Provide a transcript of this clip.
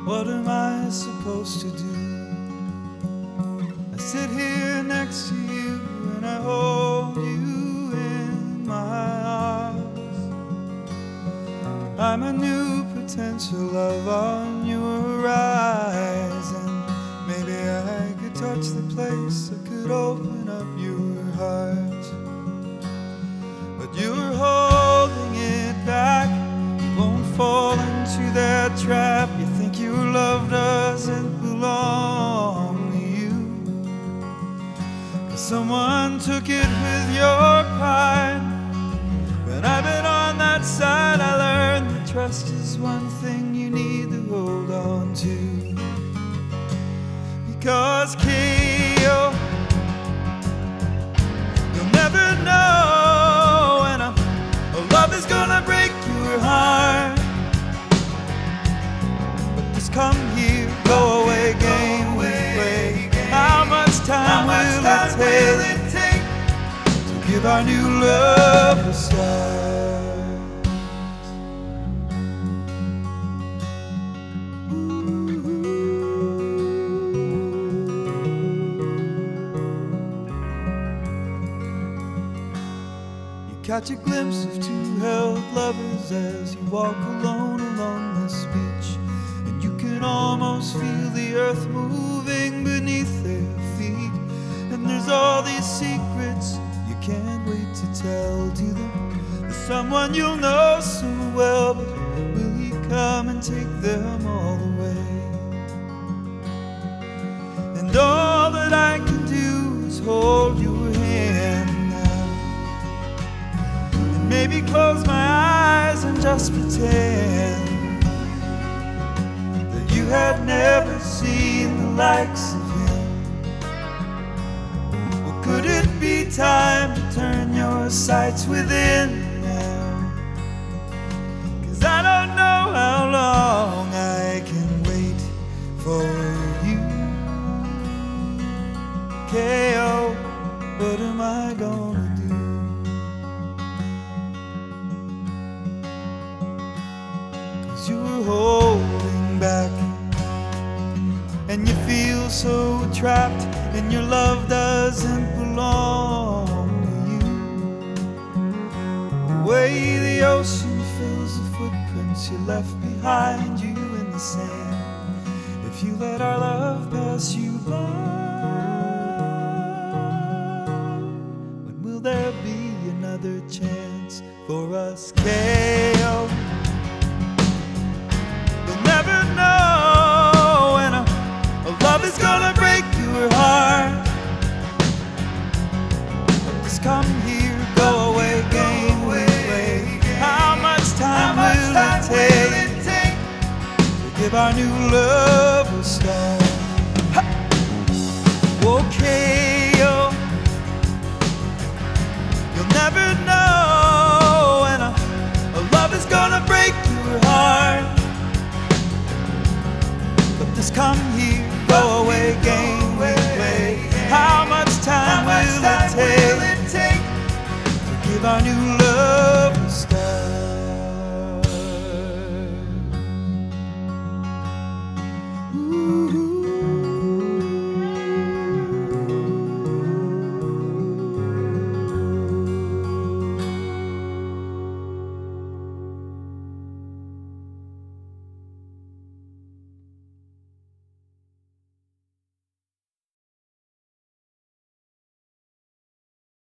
What am I supposed to do? I sit here next to you and I hold you in my arms. I'm a new potential love on your eyes, and maybe I could touch the place that could open up your heart. But you're holding it back. You won't fall into that trap. You think your love doesn't belong to you, 'cause someone took it with your pride. But I've been on that side. I learned that trust is one thing you need to hold on to, because K.O., you'll never know when a love is gonna break your heart. But this come here, go away game we play. How much time will it take to give our new love a start? Catch a glimpse of two held lovers as you walk alone along this beach, and you can almost feel the earth moving beneath their feet. And there's all these secrets you can't wait to tell to them. There's someone you'll know so well, but will he come and take them all away? And all that I can do is hold your hand, maybe close my eyes and just pretend that you had never seen the likes of him. Or could it be time to turn your sights within now? 'Cause I don't know how long I can wait for you. K.O., what am I gonna do? You're holding back, and you feel so trapped, and your love doesn't belong to you. The way the ocean fills the footprints you left behind you in the sand. If you let our love pass you by, when will there be another chance for us? K.O., never know when a love is gonna break your heart. But this come here, go away game we play. How much time will it take to give our new love a start? Okay.